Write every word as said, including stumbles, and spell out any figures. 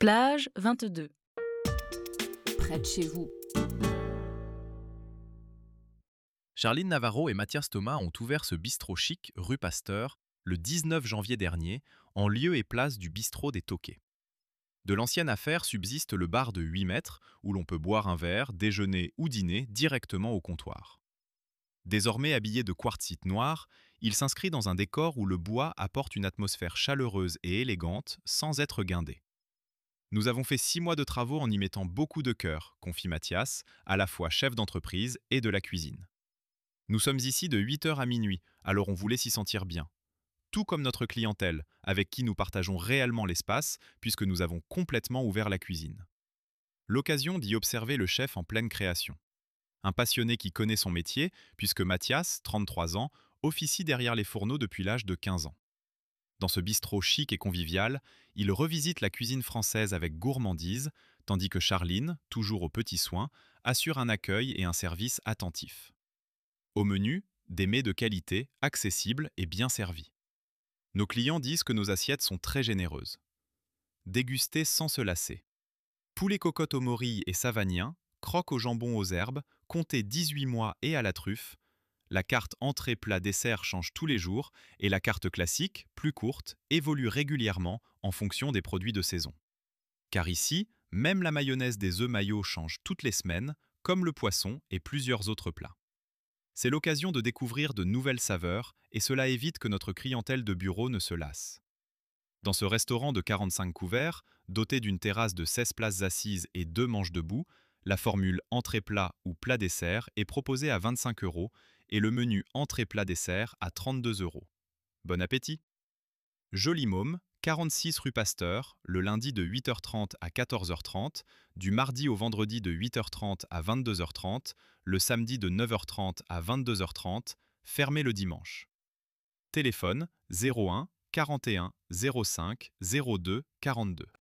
Plage vingt-deux. Près de chez vous. Charline Navarro et Mathias Thomas ont ouvert ce bistrot chic, rue Pasteur, le dix-neuf janvier dernier, en lieu et place du bistrot des Toquets. De l'ancienne affaire subsiste le bar de huit mètres, où l'on peut boire un verre, déjeuner ou dîner directement au comptoir. Désormais habillé de quartzite noir, il s'inscrit dans un décor où le bois apporte une atmosphère chaleureuse et élégante sans être guindé. Nous avons fait six mois de travaux en y mettant beaucoup de cœur, confie Mathias, à la fois chef d'entreprise et de la cuisine. Nous sommes ici de huit heures à minuit, alors on voulait s'y sentir bien. Tout comme notre clientèle, avec qui nous partageons réellement l'espace, puisque nous avons complètement ouvert la cuisine. L'occasion d'y observer le chef en pleine création. Un passionné qui connaît son métier, puisque Mathias, trente-trois ans, officie derrière les fourneaux depuis l'âge de quinze ans. Dans ce bistrot chic et convivial, il revisite la cuisine française avec gourmandise, tandis que Charline, toujours aux petits soins, assure un accueil et un service attentif. Au menu, des mets de qualité, accessibles et bien servis. Nos clients disent que nos assiettes sont très généreuses. Dégustez sans se lasser. Poulet cocotte aux morilles et savagnin, croque au jambon aux herbes, comptez dix-huit mois et à la truffe. La carte entrée plat dessert change tous les jours et la carte classique, plus courte, évolue régulièrement en fonction des produits de saison. Car ici, même la mayonnaise des œufs maillots change toutes les semaines, comme le poisson et plusieurs autres plats. C'est l'occasion de découvrir de nouvelles saveurs et cela évite que notre clientèle de bureau ne se lasse. Dans ce restaurant de quarante-cinq couverts, doté d'une terrasse de seize places assises et deux manches debout, la formule entrée-plat ou plat-dessert est proposée à vingt-cinq euros et le menu entrée-plat-dessert à trente-deux euros. Bon appétit! Joli Môme, quarante-six rue Pasteur, le lundi de huit heures trente à quatorze heures trente, du mardi au vendredi de huit heures trente à vingt-deux heures trente, le samedi de neuf heures trente à vingt-deux heures trente, fermé le dimanche. Téléphone zéro un quarante et un zéro cinq zéro deux quarante-deux.